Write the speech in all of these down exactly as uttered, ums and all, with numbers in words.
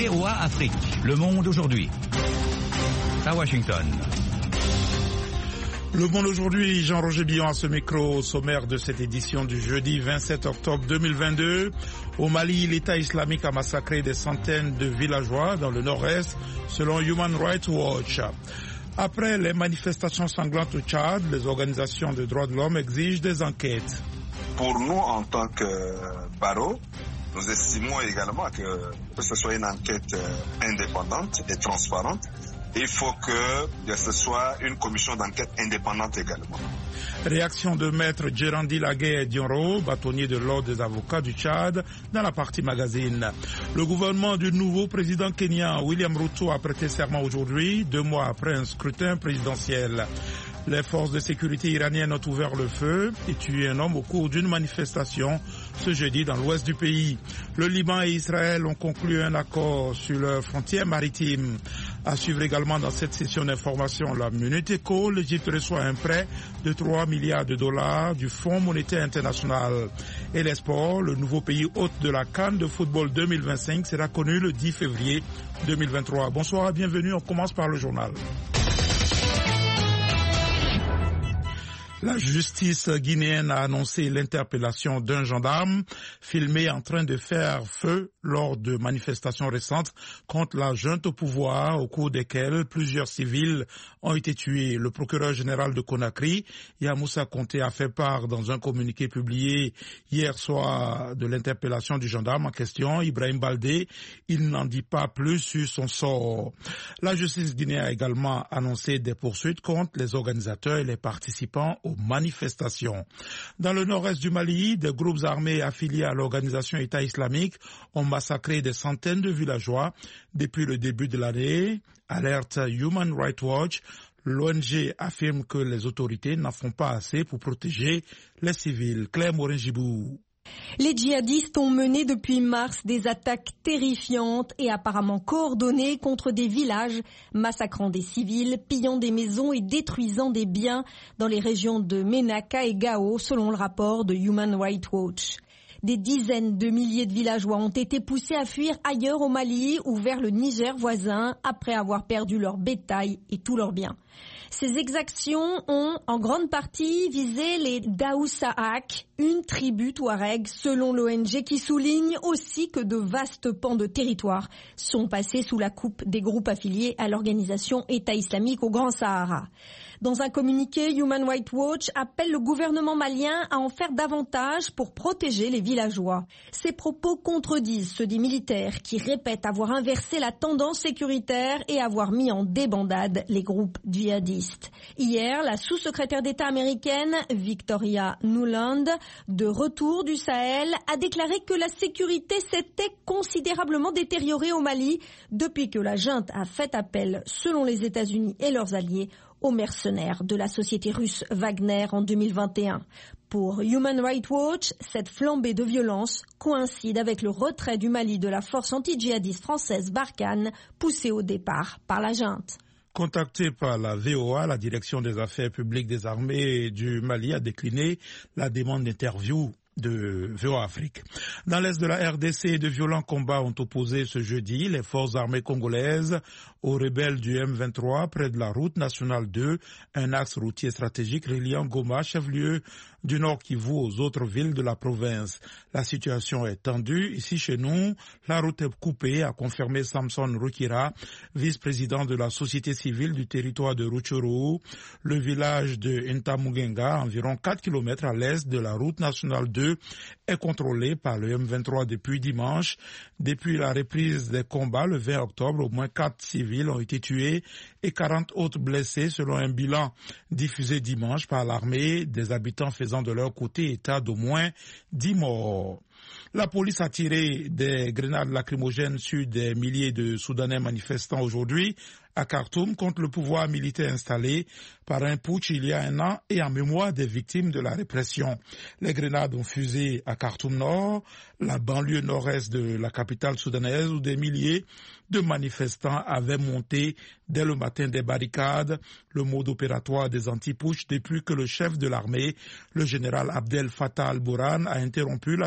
V O A Afrique, Le Monde aujourd'hui. À Washington. Le Monde aujourd'hui, Jean-Roger Billon à ce micro, au sommaire de cette édition du jeudi vingt-sept octobre deux mille vingt-deux. Au Mali, l'État islamique a massacré des centaines de villageois dans le nord-est, selon Human Rights Watch. Après les manifestations sanglantes au Tchad, les organisations de droits de l'homme exigent des enquêtes. Pour nous, en tant que barreau, nous estimons également que, que ce soit une enquête indépendante et transparente. Il faut que ce soit une commission d'enquête indépendante également. Réaction de maître Djerandi Laguerre Dionro, bâtonnier de l'ordre des avocats du Tchad, dans la partie magazine. Le gouvernement du nouveau président kenyan, William Ruto, a prêté serment aujourd'hui, deux mois après un scrutin présidentiel. Les forces de sécurité iraniennes ont ouvert le feu et tué un homme au cours d'une manifestation ce jeudi dans l'ouest du pays. Le Liban et Israël ont conclu un accord sur leurs frontières maritimes. À suivre également dans cette session d'information la Minute Éco, l'Égypte reçoit un prêt de trois milliards de dollars du Fonds monétaire international. Et les sports, le nouveau pays hôte de la CAN de football deux mille vingt-cinq sera connu le dix février deux mille vingt-trois. Bonsoir et bienvenue, on commence par le journal. La justice guinéenne a annoncé l'interpellation d'un gendarme filmé en train de faire feu lors de manifestations récentes contre la junte au pouvoir, au cours desquelles plusieurs civils ont été tués. Le procureur général de Conakry, Yamoussa Konté, a fait part dans un communiqué publié hier soir de l'interpellation du gendarme en question, Ibrahim Baldé. Il n'en dit pas plus sur son sort. La justice guinéenne a également annoncé des poursuites contre les organisateurs et les participants aux manifestations. Dans le nord-est du Mali, des groupes armés affiliés à l'organisation État islamique ont massacré des centaines de villageois depuis le début de l'année. Alerte Human Rights Watch, l'O N G affirme que les autorités n'en font pas assez pour protéger les civils. Claire Morin-Gibou. Les djihadistes ont mené depuis mars des attaques terrifiantes et apparemment coordonnées contre des villages, massacrant des civils, pillant des maisons et détruisant des biens dans les régions de Ménaka et Gao, selon le rapport de Human Rights Watch. Des dizaines de milliers de villageois ont été poussés à fuir ailleurs au Mali ou vers le Niger voisin après avoir perdu leur bétail et tous leurs biens. Ces exactions ont en grande partie visé les Daoussaak, une tribu touareg selon l'O N G qui souligne aussi que de vastes pans de territoire sont passés sous la coupe des groupes affiliés à l'organisation État islamique au Grand Sahara. Dans un communiqué, Human Rights Watch appelle le gouvernement malien à en faire davantage pour protéger les villageois. Ces propos contredisent ceux des militaires qui répètent avoir inversé la tendance sécuritaire et avoir mis en débandade les groupes djihadistes. Hier, la sous-secrétaire d'État américaine, Victoria Nuland, de retour du Sahel, a déclaré que la sécurité s'était considérablement détériorée au Mali depuis que la junte a fait appel, selon les États-Unis et leurs alliés, aux mercenaires de la société russe Wagner en deux mille vingt et un. Pour Human Rights Watch, cette flambée de violence coïncide avec le retrait du Mali de la force anti-djihadiste française Barkhane, poussée au départ par la junte. Contactée par la V O A, la direction des affaires publiques des armées du Mali a décliné la demande d'interview de V O A Afrique. Dans l'est de la R D C, de violents combats ont opposé ce jeudi les forces armées congolaises aux rebelles du M vingt-trois près de la route nationale deux, un axe routier stratégique reliant Goma, chef-lieu du Nord Kivu, aux autres villes de la province. La situation est tendue. Ici chez nous, la route est coupée, a confirmé Samson Rukira, vice-président de la société civile du territoire de Rutshuru. Le village de Ntamugenga, environ quatre kilomètres à l'est de la route nationale deux, est contrôlé par le M vingt-trois depuis dimanche. Depuis la reprise des combats le vingt octobre, au moins quatre civils ont été tués et quarante autres blessés selon un bilan diffusé dimanche par l'armée, des habitants faisant de leur côté état d'au moins dix morts. La police a tiré des grenades lacrymogènes sur des milliers de Soudanais manifestants aujourd'hui à Khartoum contre le pouvoir militaire installé par un putsch il y a un an et en mémoire des victimes de la répression. Les grenades ont fusé à Khartoum Nord, la banlieue nord-est de la capitale soudanaise, où des milliers de manifestants avaient monté dès le matin des barricades, le mode opératoire des anti-putsch depuis que le chef de l'armée, le général Abdel Fattah al-Burhan, a interrompu la transition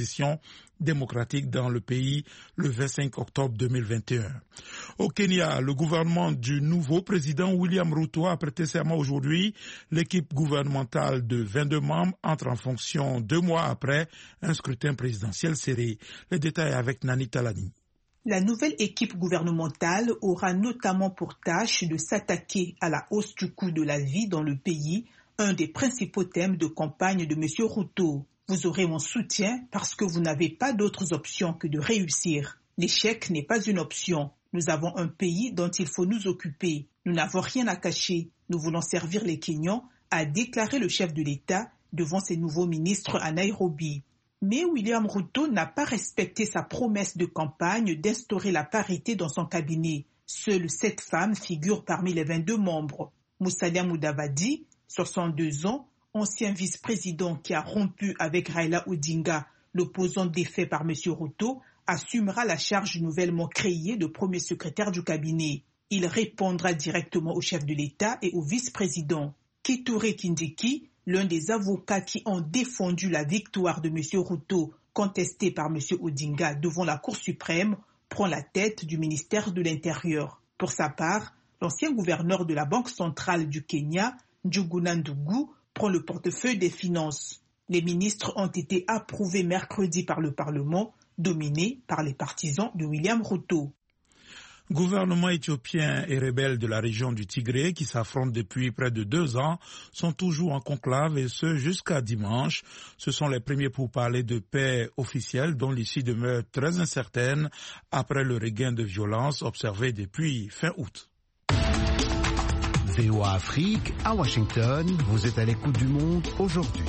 transition démocratique dans le pays le vingt-cinq octobre deux mille vingt et un. Au Kenya, le gouvernement du nouveau président William Ruto a prêté serment aujourd'hui. L'équipe gouvernementale de vingt-deux membres entre en fonction deux mois après un scrutin présidentiel serré. Les détails avec Nani Talani. La nouvelle équipe gouvernementale aura notamment pour tâche de s'attaquer à la hausse du coût de la vie dans le pays, un des principaux thèmes de campagne de M. Ruto. Vous aurez mon soutien parce que vous n'avez pas d'autres options que de réussir. L'échec n'est pas une option. Nous avons un pays dont il faut nous occuper. Nous n'avons rien à cacher. Nous voulons servir les Kenyans, a déclaré le chef de l'État devant ses nouveaux ministres à Nairobi. Mais William Ruto n'a pas respecté sa promesse de campagne d'instaurer la parité dans son cabinet. Seules sept femmes figurent parmi les vingt-deux membres. Musalia Mudavadi, soixante-deux ans, ancien vice-président qui a rompu avec Raila Odinga, l'opposant défait par M. Ruto, assumera la charge nouvellement créée de premier secrétaire du cabinet. Il répondra directement au chef de l'État et au vice-président. Kithure Kindiki, l'un des avocats qui ont défendu la victoire de M. Ruto, contestée par M. Odinga devant la Cour suprême, prend la tête du ministère de l'Intérieur. Pour sa part, l'ancien gouverneur de la Banque centrale du Kenya, Njuguna Ndughu, prend le portefeuille des finances. Les ministres ont été approuvés mercredi par le Parlement, dominé par les partisans de William Ruto. Gouvernement éthiopien et rebelles de la région du Tigré qui s'affrontent depuis près de deux ans sont toujours en conclave et ce jusqu'à dimanche. Ce sont les premiers pourparlers de paix officiels dont l'issue demeure très incertaine après le regain de violence observé depuis fin août. V O A Afrique, à Washington, vous êtes à l'écoute du monde aujourd'hui.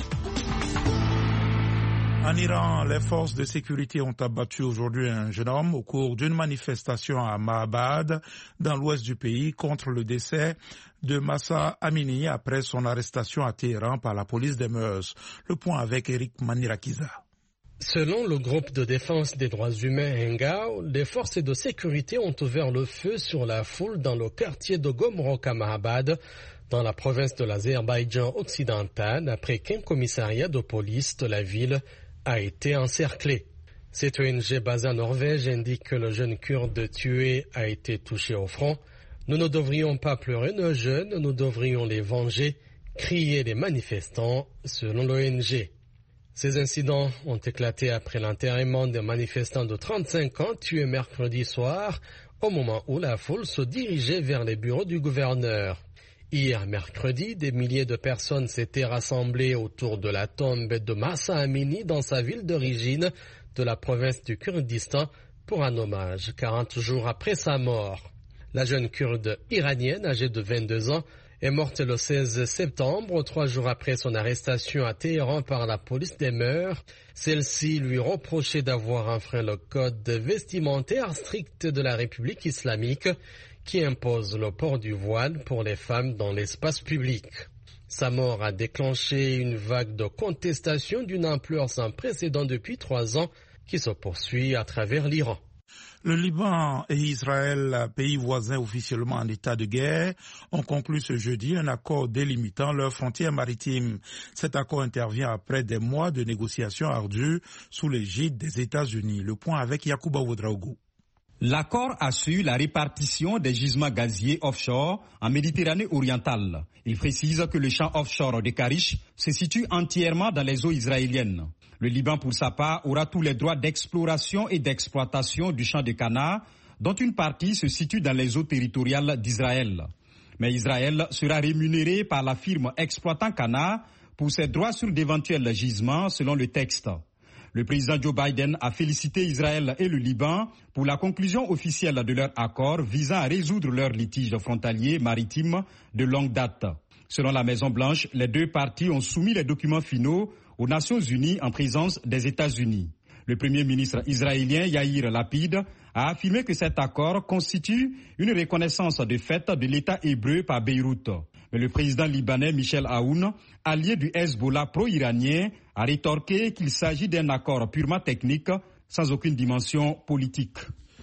En Iran, les forces de sécurité ont abattu aujourd'hui un jeune homme au cours d'une manifestation à Mahabad, dans l'ouest du pays, contre le décès de Mahsa Amini après son arrestation à Téhéran par la police des mœurs. Le point avec Eric Manirakiza. Selon le groupe de défense des droits humains Hengao, les forces de sécurité ont ouvert le feu sur la foule dans le quartier de Gomrok à Mahabad, dans la province de l'Azerbaïdjan occidental, après qu'un commissariat de police de la ville a été encerclé. Cette O N G basée en Norvège indique que le jeune kurde tué a été touché au front. Nous ne devrions pas pleurer nos jeunes, nous devrions les venger, criaient les manifestants, selon l'O N G. Ces incidents ont éclaté après l'enterrement des manifestants de trente-cinq ans tués mercredi soir, au moment où la foule se dirigeait vers les bureaux du gouverneur. Hier mercredi, des milliers de personnes s'étaient rassemblées autour de la tombe de Mahsa Amini dans sa ville d'origine de la province du Kurdistan pour un hommage quarante jours après sa mort. La jeune kurde iranienne âgée de vingt-deux ans est morte le seize septembre, trois jours après son arrestation à Téhéran par la police des mœurs. Celle-ci lui reprochait d'avoir enfreint le code vestimentaire strict de la République islamique qui impose le port du voile pour les femmes dans l'espace public. Sa mort a déclenché une vague de contestation d'une ampleur sans précédent depuis trois ans qui se poursuit à travers l'Iran. Le Liban et Israël, pays voisins officiellement en état de guerre, ont conclu ce jeudi un accord délimitant leurs frontières maritimes. Cet accord intervient après des mois de négociations ardues sous l'égide des États-Unis. Le point avec Yacouba Ouedraogo. L'accord assure la répartition des gisements gaziers offshore en Méditerranée orientale. Il précise que le champ offshore de Karish se situe entièrement dans les eaux israéliennes. Le Liban, pour sa part, aura tous les droits d'exploration et d'exploitation du champ de Cana, dont une partie se situe dans les eaux territoriales d'Israël. Mais Israël sera rémunéré par la firme exploitant Cana pour ses droits sur d'éventuels gisements, selon le texte. Le président Joe Biden a félicité Israël et le Liban pour la conclusion officielle de leur accord visant à résoudre leurs litiges frontaliers maritimes de longue date. Selon la Maison-Blanche, les deux parties ont soumis les documents finaux aux Nations Unies en présence des États-Unis. Le premier ministre israélien Yair Lapid a affirmé que cet accord constitue une reconnaissance de fait de l'État hébreu par Beyrouth. Mais le président libanais Michel Aoun, allié du Hezbollah pro-iranien, a rétorqué qu'il s'agit d'un accord purement technique sans aucune dimension politique.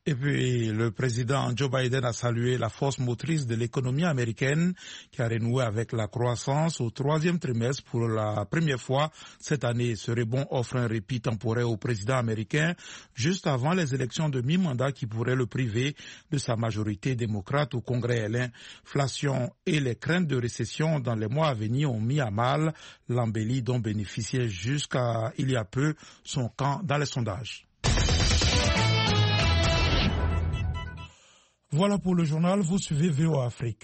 Et puis, le président Joe Biden a salué la force motrice de l'économie américaine qui a renoué avec la croissance au troisième trimestre pour la première fois cette année. Ce rebond offre un répit temporaire au président américain juste avant les élections de mi-mandat qui pourraient le priver de sa majorité démocrate au Congrès. L'inflation et les craintes de récession dans les mois à venir ont mis à mal l'embellie dont bénéficiait jusqu'à il y a peu son camp dans les sondages. Voilà pour le journal, vous suivez V O A Afrique.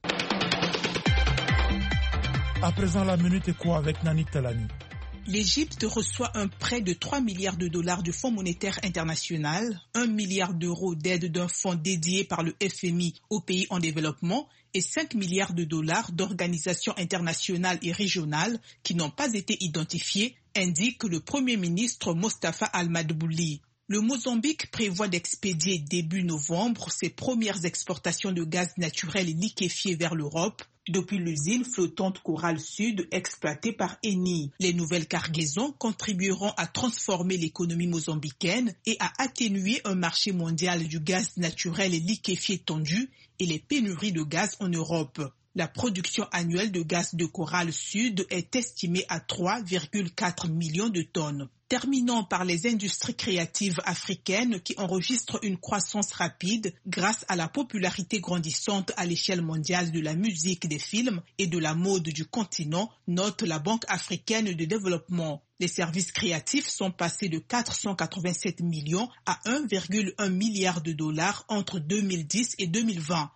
À présent, la Minute Éco avec Nani Talani. L'Égypte reçoit un prêt de trois milliards de dollars du Fonds monétaire international, un milliard d'euros d'aide d'un fonds dédié par le F M I aux pays en développement et cinq milliards de dollars d'organisations internationales et régionales qui n'ont pas été identifiées, indique le Premier ministre Mostafa Al-Madbouli. Le Mozambique prévoit d'expédier début novembre ses premières exportations de gaz naturel liquéfié vers l'Europe depuis l'usine flottante Coral Sud exploitée par Eni. Les nouvelles cargaisons contribueront à transformer l'économie mozambicaine et à atténuer un marché mondial du gaz naturel liquéfié tendu et les pénuries de gaz en Europe. La production annuelle de gaz de Coral Sud est estimée à trois virgule quatre millions de tonnes. Terminons par les industries créatives africaines qui enregistrent une croissance rapide grâce à la popularité grandissante à l'échelle mondiale de la musique, des films et de la mode du continent, note la Banque africaine de développement. Les services créatifs sont passés de quatre cent quatre-vingt-sept millions à un virgule un milliard de dollars entre deux mille dix et deux mille vingt.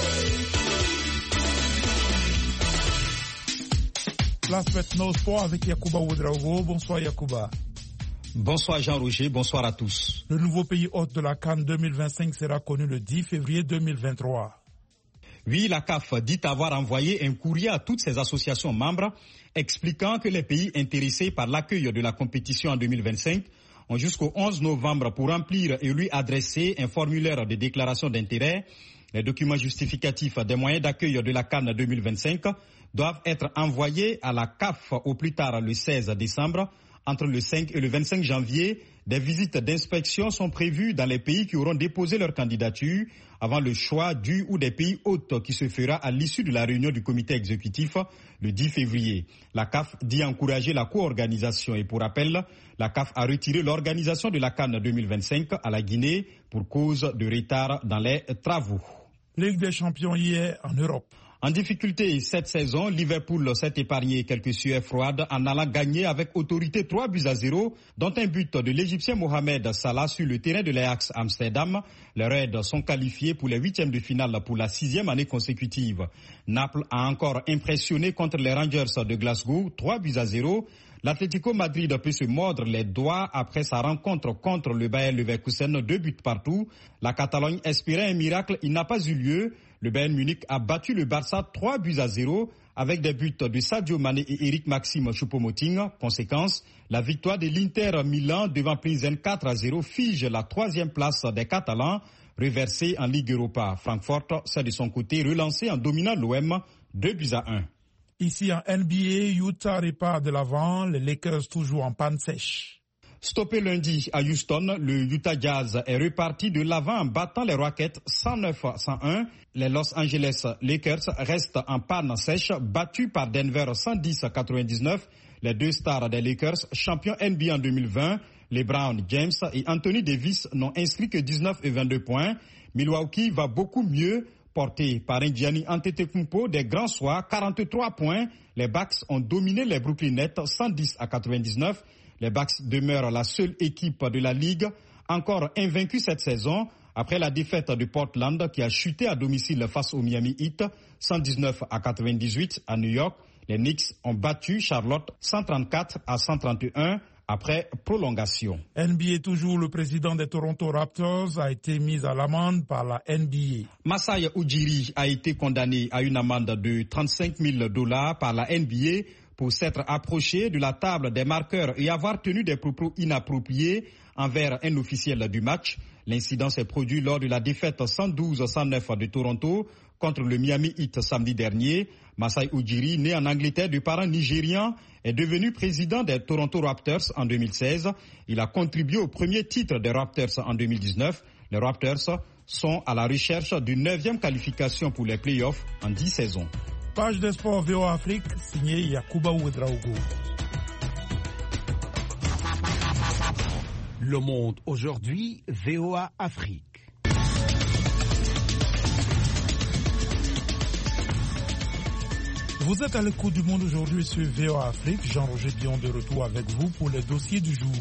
Place maintenant au sport avec Yacouba Ouedraogo. Bonsoir Yacouba. Bonsoir Jean-Roger, bonsoir à tous. Le nouveau pays hôte de la CAN deux mille vingt-cinq sera connu le dix février deux mille vingt-trois. Oui, la C A F dit avoir envoyé un courrier à toutes ses associations membres expliquant que les pays intéressés par l'accueil de la compétition en deux mille vingt-cinq ont jusqu'au onze novembre pour remplir et lui adresser un formulaire de déclaration d'intérêt. Les documents justificatifs des moyens d'accueil de la CAN deux mille vingt-cinq doivent être envoyés à la C A F au plus tard le seize décembre. Entre le cinq et le vingt-cinq janvier, des visites d'inspection sont prévues dans les pays qui auront déposé leur candidature avant le choix du ou des pays hôtes qui se fera à l'issue de la réunion du comité exécutif le dix février. La C A F dit encourager la co-organisation et pour rappel, la C A F a retiré l'organisation de la CAN deux mille vingt-cinq à la Guinée pour cause de retard dans les travaux. Ligue des champions hier en Europe. En difficulté cette saison, Liverpool s'est épargné quelques sueurs froides en allant gagner avec autorité trois buts à zéro, dont un but de l'Égyptien Mohamed Salah sur le terrain de l'Ajax Amsterdam. Les Reds sont qualifiés pour les huitièmes de finale pour la sixième année consécutive. Naples a encore impressionné contre les Rangers de Glasgow, trois buts à zéro. L'Atlético Madrid peut se mordre les doigts après sa rencontre contre le Bayer Leverkusen, deux buts partout. La Catalogne espérait un miracle, il n'a pas eu lieu. Le Bayern Munich a battu le Barça trois buts à zéro avec des buts de Sadio Mané et Eric Maxime Choupo-Moting. Conséquence, la victoire de l'Inter Milan devant Pilsen quatre à zéro fige la troisième place des Catalans, reversée en Ligue Europa. Francfort s'est de son côté relancé en dominant l'O M deux buts à un. Ici en N B A, Utah repart de l'avant, les Lakers toujours en panne sèche. Stoppé lundi à Houston, le Utah Jazz est reparti de l'avant en battant les Rockets cent neuf à cent un. Les Los Angeles Lakers restent en panne sèche, battus par Denver cent dix à quatre-vingt-dix-neuf. Les deux stars des Lakers, champions N B A en deux mille vingt, LeBron James et Anthony Davis n'ont inscrit que dix-neuf et vingt-deux points. Milwaukee va beaucoup mieux, porté par un Giannis Antetokounmpo des grands soirs, quarante-trois points. Les Bucks ont dominé les Brooklyn Nets cent dix à quatre-vingt-dix-neuf. Les Bucks demeurent la seule équipe de la Ligue encore invaincue cette saison après la défaite de Portland qui a chuté à domicile face au Miami Heat cent dix-neuf à quatre-vingt-dix-huit à New York. Les Knicks ont battu Charlotte cent trente-quatre à cent trente et un après prolongation. N B A toujours, le président des Toronto Raptors a été mis à l'amende par la N B A. Masai Ujiri a été condamné à une amende de trente-cinq mille dollars par la N B A pour s'être approché de la table des marqueurs et avoir tenu des propos inappropriés envers un officiel du match. L'incident s'est produit lors de la défaite cent douze à cent neuf de Toronto contre le Miami Heat samedi dernier. Masai Ujiri, né en Angleterre de parents nigérians, est devenu président des Toronto Raptors en deux mille seize. Il a contribué au premier titre des Raptors en deux mille dix-neuf. Les Raptors sont à la recherche d'une neuvième qualification pour les playoffs en dix saisons. Page de sport V O A Afrique, signé Yacouba Ouedraogo. Le Monde aujourd'hui, V O A Afrique. Vous êtes à l'écoute du Monde aujourd'hui sur V O A Afrique. Jean-Roger Dion de retour avec vous pour les dossiers du jour.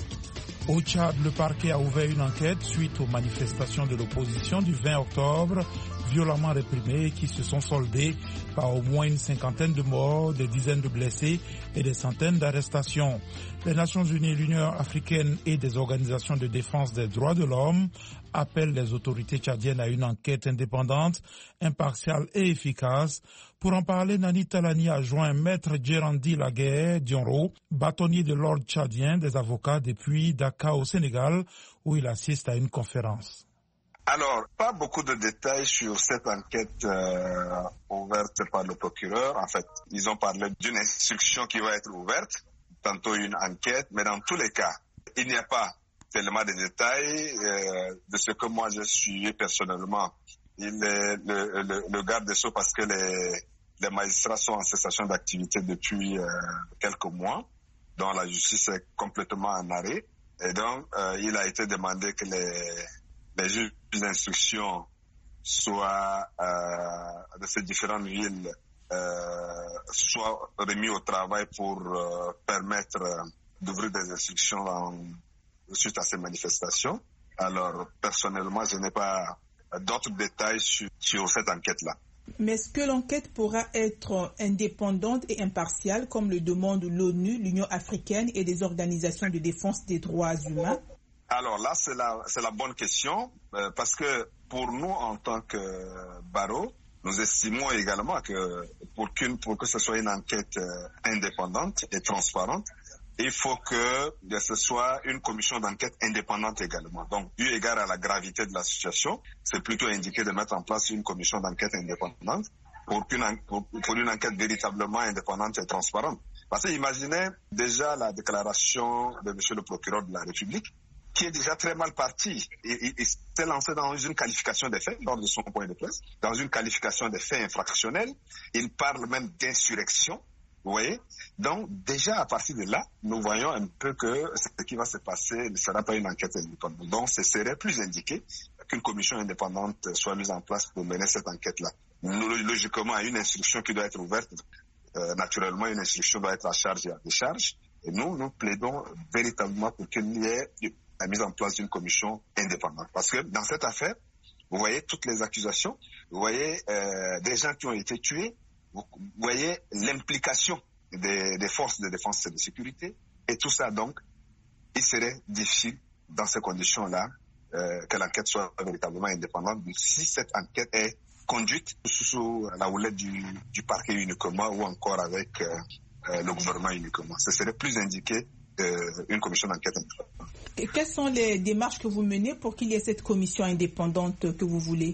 Au Tchad, le parquet a ouvert une enquête suite aux manifestations de l'opposition du vingt octobre, violemment réprimées, qui se sont soldées par au moins une cinquantaine de morts, des dizaines de blessés et des centaines d'arrestations. Les Nations Unies, l'Union africaine et des organisations de défense des droits de l'homme appellent les autorités tchadiennes à une enquête indépendante, impartiale et efficace. Pour en parler, Nani Talani a joint Maître Djerandi Laguerre Dionro, bâtonnier de l'ordre tchadien des avocats depuis Dakar au Sénégal, où il assiste à une conférence. Alors, pas beaucoup de détails sur cette enquête euh, ouverte par le procureur. En fait, ils ont parlé d'une instruction qui va être ouverte, tantôt une enquête, mais dans tous les cas, il n'y a pas tellement de détails euh, de ce que moi je suis personnellement. Il est le, le, le garde des Sceaux parce que les, les magistrats sont en cessation d'activité depuis euh, quelques mois, dont la justice est complètement en arrêt. Et donc, euh, il a été demandé que les, les juges d'instruction soient euh, de ces différentes villes euh, soient remis au travail pour euh, permettre euh, d'ouvrir des instructions en, suite à ces manifestations. Alors, personnellement, je n'ai pas d'autres détails sur, sur cette enquête-là. Mais est-ce que l'enquête pourra être indépendante et impartiale, comme le demandent l'ONU, l'Union africaine et des organisations de défense des droits humains? Alors là, c'est la, c'est la bonne question, euh, parce que pour nous, en tant que barreau, nous estimons également que pour, qu'une, pour que ce soit une enquête euh, indépendante et transparente, il faut que ce soit une commission d'enquête indépendante également. Donc, eu égard à la gravité de la situation, c'est plutôt indiqué de mettre en place une commission d'enquête indépendante pour, qu'une, pour, pour une enquête véritablement indépendante et transparente. Parce que imaginez déjà la déclaration de monsieur le procureur de la République, qui est déjà très mal parti. Il, il, il s'est lancé dans une qualification des faits lors de son point de presse, dans une qualification des faits infractionnels. Il parle même d'insurrection. Vous voyez? Donc, déjà, à partir de là, nous voyons un peu que ce qui va se passer ne sera pas une enquête indépendante. Donc, ce serait plus indiqué qu'une commission indépendante soit mise en place pour mener cette enquête-là. Logiquement, une instruction qui doit être ouverte, euh, naturellement, une instruction doit être à charge et à décharge. Et nous, nous plaidons véritablement pour qu'il y ait la mise en place d'une commission indépendante. Parce que dans cette affaire, vous voyez toutes les accusations, vous voyez euh, des gens qui ont été tués, vous voyez l'implication des, des forces de défense et de sécurité, et tout ça, donc, il serait difficile, dans ces conditions-là, euh, que l'enquête soit véritablement indépendante, si cette enquête est conduite sous la houlette du, du parquet uniquement ou encore avec euh, euh, le gouvernement uniquement. Ce serait plus indiqué qu'une commission d'enquête indépendante. Et quelles sont les démarches que vous menez pour qu'il y ait cette commission indépendante que vous voulez?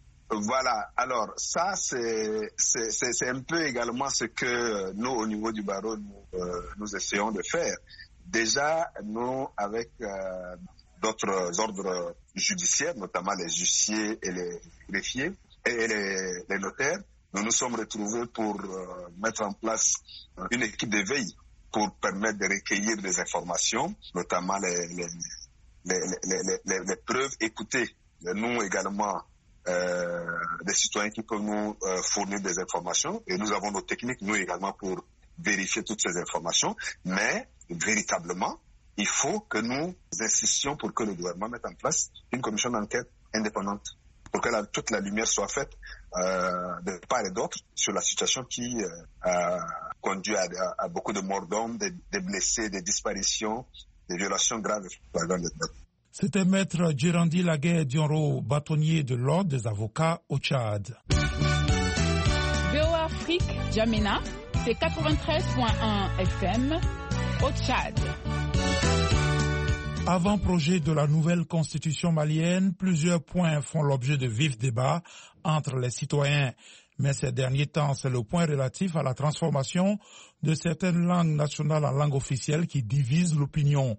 Voilà, alors ça c'est, c'est, c'est, c'est un peu également ce que nous au niveau du barreau nous, euh, nous essayons de faire. Déjà, nous avec euh, d'autres ordres judiciaires, notamment les huissiers et les greffiers et les, les notaires, nous nous sommes retrouvés pour euh, mettre en place une équipe de veille pour permettre de recueillir des informations, notamment les, les, les, les, les, les, les preuves, écouter nous également Euh, des citoyens qui peuvent nous euh, fournir des informations, et nous avons nos techniques, nous également, pour vérifier toutes ces informations, mais véritablement, il faut que nous insistions pour que le gouvernement mette en place une commission d'enquête indépendante, pour que la, toute la lumière soit faite euh, de part et d'autre sur la situation qui euh, a conduit à, à, à beaucoup de morts d'hommes, des, des blessés, des disparitions, des violations graves et flagrantes de droits. C'était Maître Djerandi Laguerre Dionro, bâtonnier de l'ordre des avocats au Tchad. V O A Afrique, Djamena, c'est quatre-vingt-treize virgule un F M au Tchad. Avant-projet de la nouvelle constitution malienne, plusieurs points font l'objet de vifs débats entre les citoyens. Mais ces derniers temps, c'est le point relatif à la transformation de certaines langues nationales en langues officielles qui divise l'opinion.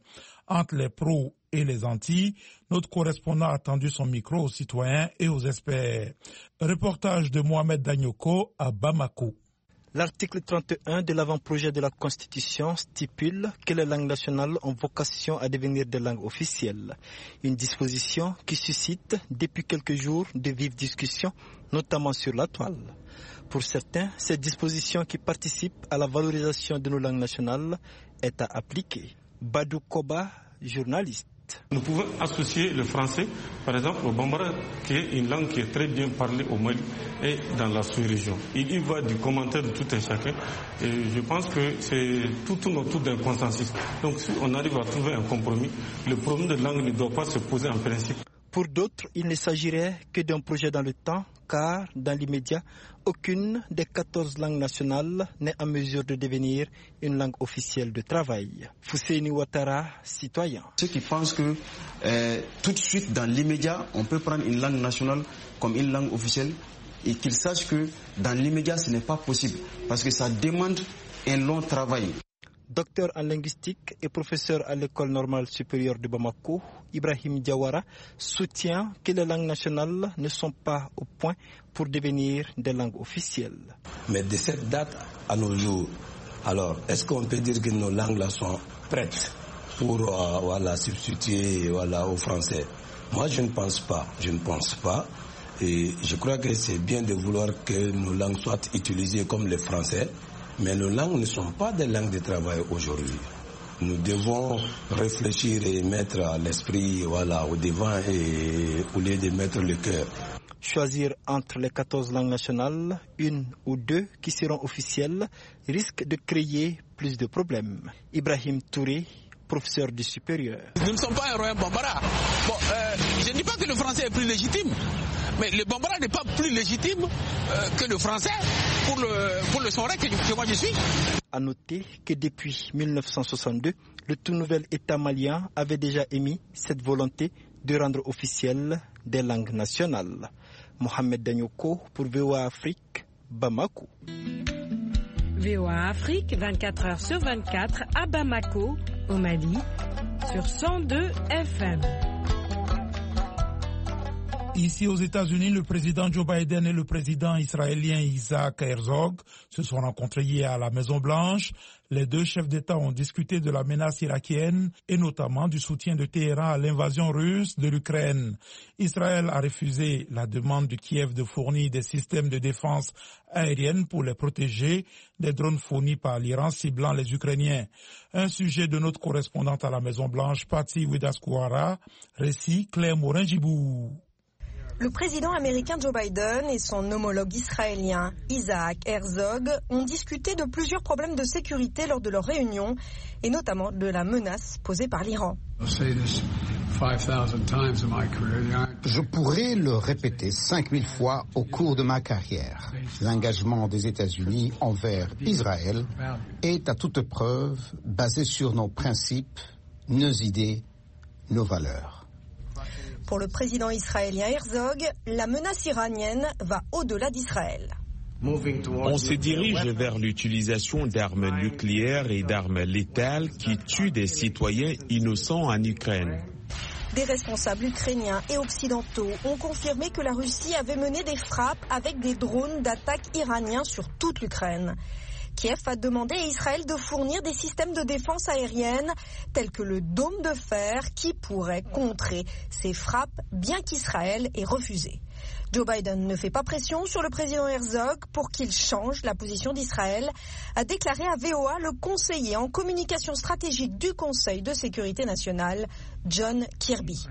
entre les pros et les antis. Notre correspondant a tendu son micro aux citoyens et aux experts. Reportage de Mohamed Danyoko à Bamako. L'article trente et un de l'avant-projet de la Constitution stipule que les langues nationales ont vocation à devenir des langues officielles. Une disposition qui suscite depuis quelques jours de vives discussions, notamment sur la toile. Pour certains, cette disposition qui participe à la valorisation de nos langues nationales est à appliquer. Badou Koba, journaliste. Nous pouvons associer le français, par exemple, au bambara, qui est une langue qui est très bien parlée au Mali et dans la sous-région. Il y va du commentaire de tout un chacun et je pense que c'est tout tourne autour d'un consensus. Donc si on arrive à trouver un compromis, le problème de langue ne doit pas se poser en principe. Pour d'autres, il ne s'agirait que d'un projet dans le temps, car dans l'immédiat, aucune des quatorze langues nationales n'est en mesure de devenir une langue officielle de travail. Fousseini Ouattara, citoyen. Ceux qui pensent que euh, tout de suite, dans l'immédiat, on peut prendre une langue nationale comme une langue officielle et qu'ils sachent que dans l'immédiat, ce n'est pas possible parce que ça demande un long travail. Docteur en linguistique et professeur à l'école normale supérieure de Bamako, Ibrahim Diawara soutient que les langues nationales ne sont pas au point pour devenir des langues officielles. Mais de cette date à nos jours, alors est-ce qu'on peut dire que nos langues là sont prêtes pour euh, voilà, substituer voilà, au français? Moi je ne pense pas, je ne pense pas. Et je crois que c'est bien de vouloir que nos langues soient utilisées comme le français. Mais nos langues ne sont pas des langues de travail aujourd'hui. Nous devons réfléchir et mettre l'esprit voilà, au devant et au lieu de mettre le cœur. Choisir entre les quatorze langues nationales, une ou deux qui seront officielles, risque de créer plus de problèmes. Ibrahim Touré, professeur du supérieur. Nous ne sommes pas un royaume bambara. Bon, euh, je ne dis pas que le français est plus légitime, mais le bambara n'est pas plus légitime euh, que le français pour le, pour le Soré que, que moi je suis. À noter que depuis mille neuf cent soixante-deux, le tout nouvel État malien avait déjà émis cette volonté de rendre officielles des langues nationales. Mohamed Danyoko pour V O A Afrique, Bamako. V O A Afrique, vingt-quatre heures sur vingt-quatre à Bamako, au Mali, sur cent deux F M. Ici aux États-Unis, le président Joe Biden et le président israélien Isaac Herzog se sont rencontrés hier à la Maison-Blanche. Les deux chefs d'État ont discuté de la menace irakienne et notamment du soutien de Téhéran à l'invasion russe de l'Ukraine. Israël a refusé la demande de Kiev de fournir des systèmes de défense aérienne pour les protéger des drones fournis par l'Iran ciblant les Ukrainiens. Un sujet de notre correspondante à la Maison-Blanche, Patty Widaskouara, récit Claire Morin-Gibou. Le président américain Joe Biden et son homologue israélien Isaac Herzog ont discuté de plusieurs problèmes de sécurité lors de leur réunion et notamment de la menace posée par l'Iran. Je pourrais le répéter cinq mille fois au cours de ma carrière. L'engagement des États-Unis envers Israël est à toute preuve basé sur nos principes, nos idées, nos valeurs. Pour le président israélien Herzog, la menace iranienne va au-delà d'Israël. On se dirige vers l'utilisation d'armes nucléaires et d'armes létales qui tuent des citoyens innocents en Ukraine. Des responsables ukrainiens et occidentaux ont confirmé que la Russie avait mené des frappes avec des drones d'attaque iraniens sur toute l'Ukraine. Kiev a demandé à Israël de fournir des systèmes de défense aérienne tels que le dôme de fer qui pourrait contrer ces frappes, bien qu'Israël ait refusé. Joe Biden ne fait pas pression sur le président Herzog pour qu'il change la position d'Israël, a déclaré à V O A le conseiller en communication stratégique du Conseil de sécurité nationale, John Kirby.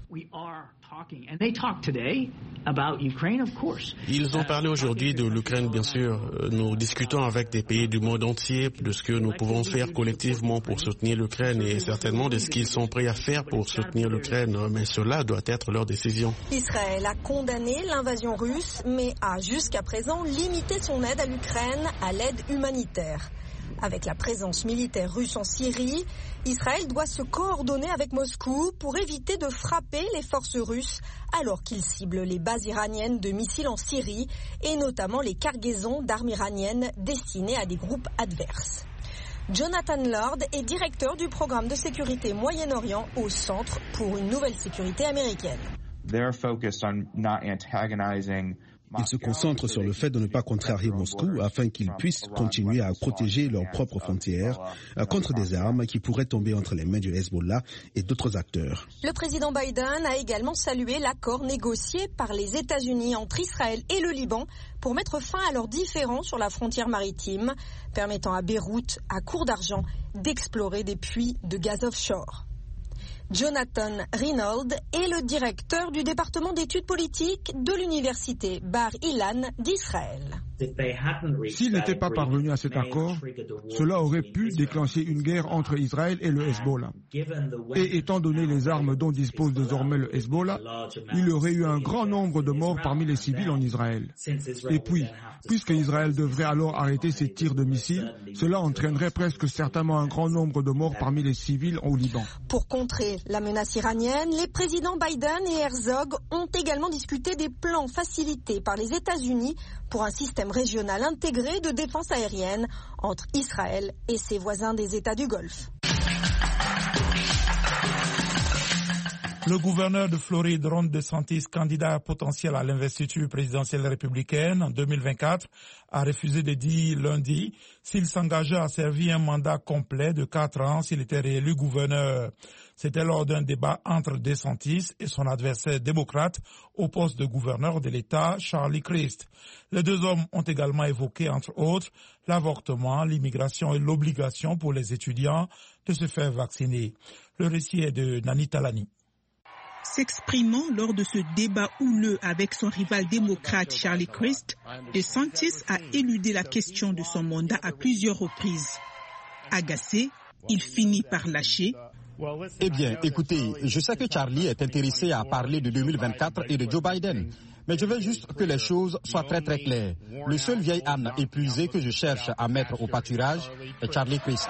Ils ont parlé aujourd'hui de l'Ukraine, bien sûr. Nous discutons avec des pays du monde entier de ce que nous pouvons faire collectivement pour soutenir l'Ukraine et certainement de ce qu'ils sont prêts à faire pour soutenir l'Ukraine, mais cela doit être leur décision. Israël a condamné l'invasion russe, mais a jusqu'à présent limité son aide à l'Ukraine à l'aide humanitaire. Avec la présence militaire russe en Syrie, Israël doit se coordonner avec Moscou pour éviter de frapper les forces russes alors qu'il cible les bases iraniennes de missiles en Syrie et notamment les cargaisons d'armes iraniennes destinées à des groupes adverses. Jonathan Lord est directeur du programme de sécurité Moyen-Orient au Centre pour une nouvelle sécurité américaine. They're focused on not antagonizing. Ils se concentrent sur le fait de ne pas contrarier Moscou afin qu'ils puissent continuer à protéger leurs propres frontières contre des armes qui pourraient tomber entre les mains du Hezbollah et d'autres acteurs. Le président Biden a également salué l'accord négocié par les États-Unis entre Israël et le Liban pour mettre fin à leurs différends sur la frontière maritime, permettant à Beyrouth, à court d'argent, d'explorer des puits de gaz offshore. Jonathan Reynolds est le directeur du département d'études politiques de l'université Bar Ilan d'Israël. S'ils n'étaient pas parvenus à cet accord, cela aurait pu déclencher une guerre entre Israël et le Hezbollah. Et étant donné les armes dont dispose désormais le Hezbollah, il y aurait eu un grand nombre de morts parmi les civils en Israël. Et puis, puisque Israël devrait alors arrêter ses tirs de missiles, cela entraînerait presque certainement un grand nombre de morts parmi les civils au Liban. Pour contrer la menace iranienne, les présidents Biden et Herzog ont également discuté des plans facilités par les États-Unis pour un système régional intégré de défense aérienne entre Israël et ses voisins des États du Golfe. Le gouverneur de Floride, Ron DeSantis, candidat potentiel à l'investiture présidentielle républicaine en deux mille vingt-quatre, a refusé de dire lundi s'il s'engageait à servir un mandat complet de quatre ans s'il était réélu gouverneur. C'était lors d'un débat entre DeSantis et son adversaire démocrate au poste de gouverneur de l'État, Charlie Crist. Les deux hommes ont également évoqué, entre autres, l'avortement, l'immigration et l'obligation pour les étudiants de se faire vacciner. Le récit est de Nani Talani. S'exprimant lors de ce débat houleux avec son rival démocrate Charlie Crist, DeSantis a éludé la question de son mandat à plusieurs reprises. Agacé, il finit par lâcher. Eh bien, écoutez, je sais que Charlie est intéressé à parler de deux mille vingt-quatre et de Joe Biden. Mais je veux juste que les choses soient très très claires. Le seul vieil âne épuisé que je cherche à mettre au pâturage est Charlie Crist.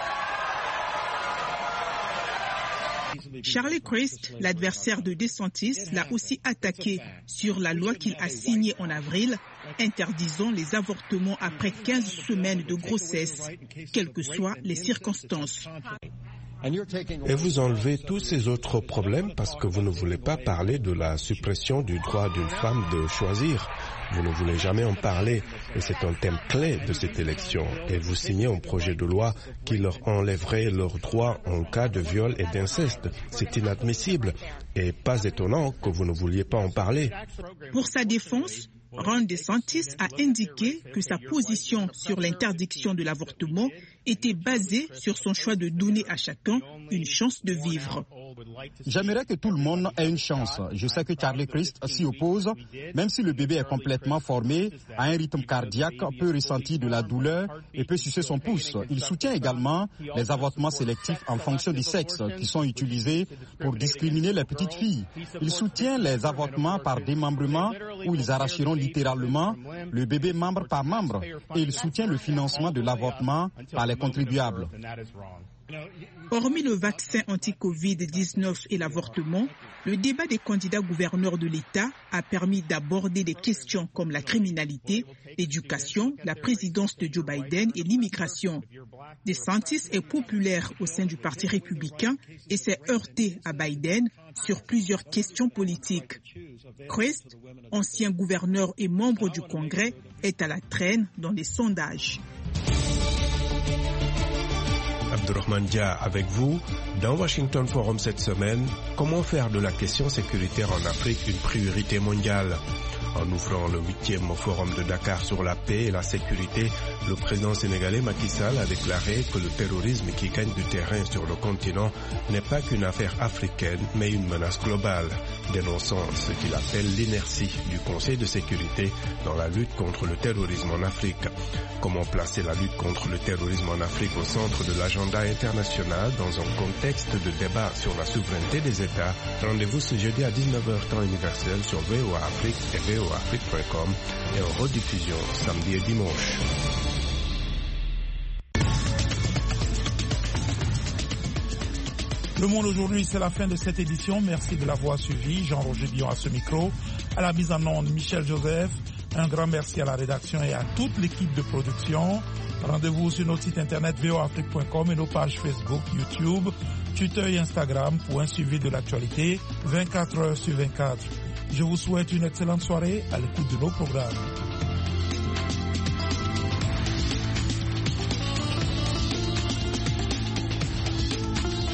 Charlie Crist, l'adversaire de DeSantis, l'a aussi attaqué sur la loi qu'il a signée en avril, interdisant les avortements après quinze semaines de grossesse, quelles que soient les circonstances. Et vous enlevez tous ces autres problèmes parce que vous ne voulez pas parler de la suppression du droit d'une femme de choisir. Vous ne voulez jamais en parler et c'est un thème clé de cette élection. Et vous signez un projet de loi qui leur enlèverait leurs droits en cas de viol et d'inceste. C'est inadmissible et pas étonnant que vous ne vouliez pas en parler. Pour sa défense, Ron DeSantis a indiqué que sa position sur l'interdiction de l'avortement était basée sur son choix de donner à chacun une chance de vivre. J'aimerais que tout le monde ait une chance. Je sais que Charlie Crist s'y oppose, même si le bébé est complètement formé, a un rythme cardiaque, peut ressentir de la douleur et peut sucer son pouce. Il soutient également les avortements sélectifs en fonction du sexe qui sont utilisés pour discriminer les petites filles. Il soutient les avortements par démembrement où ils arracheront littéralement le bébé membre par membre et il soutient le financement de l'avortement par les contribuables. Hormis le vaccin anti-covid dix-neuf et l'avortement, le débat des candidats gouverneurs de l'État a permis d'aborder des questions comme la criminalité, l'éducation, la présidence de Joe Biden et l'immigration. DeSantis est populaire au sein du Parti républicain et s'est heurté à Biden sur plusieurs questions politiques. Crist, ancien gouverneur et membre du Congrès, est à la traîne dans les sondages. Abdurrahman Dia avec vous. Dans Washington Forum cette semaine, comment faire de la question sécuritaire en Afrique une priorité mondiale? En ouvrant le huitième forum de Dakar sur la paix et la sécurité, le président sénégalais Macky Sall a déclaré que le terrorisme qui gagne du terrain sur le continent n'est pas qu'une affaire africaine, mais une menace globale, dénonçant ce qu'il appelle l'inertie du Conseil de sécurité dans la lutte contre le terrorisme en Afrique. Comment placer la lutte contre le terrorisme en Afrique au centre de l'agenda international dans un contexte de débat sur la souveraineté des États? Rendez-vous ce jeudi à dix-neuf heures temps universel sur V O A Afrique et V O A Afrique point com et en rediffusion samedi et dimanche. Le Monde aujourd'hui, c'est la fin de cette édition. Merci de l'avoir suivi. Jean-Roger Bion à ce micro. À la mise en onde, Michel Joseph. Un grand merci à la rédaction et à toute l'équipe de production. Rendez-vous sur notre site internet v o afrique point com et nos pages Facebook, YouTube, Twitter et Instagram pour un suivi de l'actualité vingt-quatre heures sur vingt-quatre. Je vous souhaite une excellente soirée à l'écoute de nos programmes.